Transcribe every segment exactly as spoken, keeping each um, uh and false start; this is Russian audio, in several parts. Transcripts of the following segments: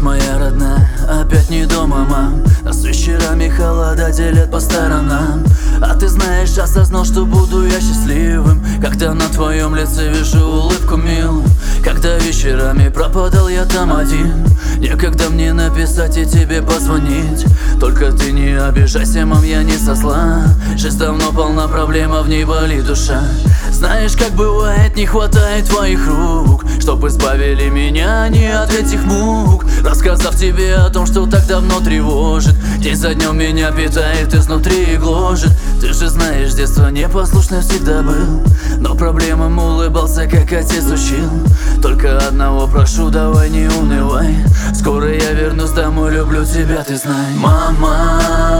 моя родная, опять не дома, мам. Нас вечерами холода делят по сторонам. А ты знаешь, осознал, что буду я счастливым, когда на твоем лице вижу улыбку милую. Когда вечерами пропадал я там один, некогда мне написать и тебе позвонить. Только ты не обижайся, мам, я не со зла. Жизнь давно полна проблем, а в ней болит душа. Знаешь, как бывает, не хватает твоих рук, чтоб избавили меня не от этих мук. Рассказав тебе о том, что так давно тревожит, день за днем меня питает изнутри и гложет. Ты же знаешь, с детства непослушным всегда был, но проблемам улыбался, как отец учил. Только одного прошу, давай не унывай, скоро я вернусь домой, люблю тебя, ты знай. Мама,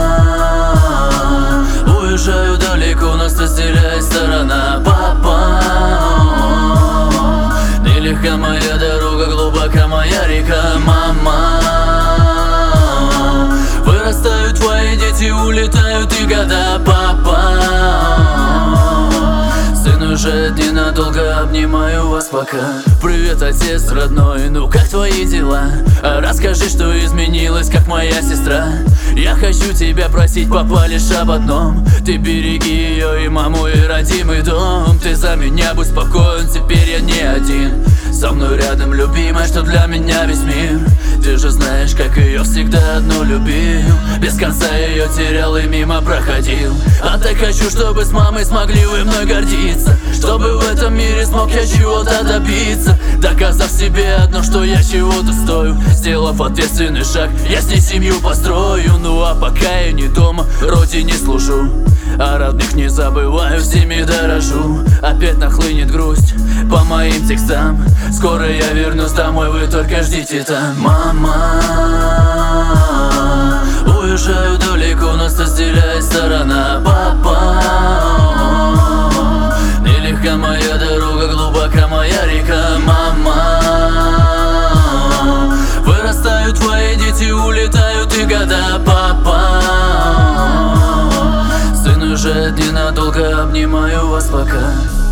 уезжаю далеко, нас разделяет сторона. Папа, нелегка моя дорога, глубока моя река. Мама, вырастают твои дети, улетают и года. Папа, сын уезжает ненадолго, обнимаю вас пока. Привет, отец родной, ну как твои дела? А расскажи, что изменилось, как моя сестра. Я хочу тебя просить, папа, лишь об одном: ты береги ее и маму, и родимый дом. Ты за меня будь спокоен, теперь я не один. Со мной рядом любимая, что для меня весь мир. Ты же знаешь, как ее всегда одну любил, без конца ее терял и мимо проходил. А так хочу, чтобы с мамой смогли вы мной гордиться, чтобы в этом мире смог я чего-то добиться, доказав себе одно, что я чего-то стою. Сделав ответственный шаг, я с ней семью построю. Ну а пока я не дома, родине служу, а родных не забываю, всеми дорожу. Опять нахлынет грусть по моим текстам, скоро я вернусь домой, вы только ждите там. Мама, уезжаю далеко, нас разделяет сторона. Папа, нелегка моя дорога, глубока моя река. Мама, вырастают твои дети, улетают и года. Папа, сын уезжает ненадолго, обнимаю вас пока.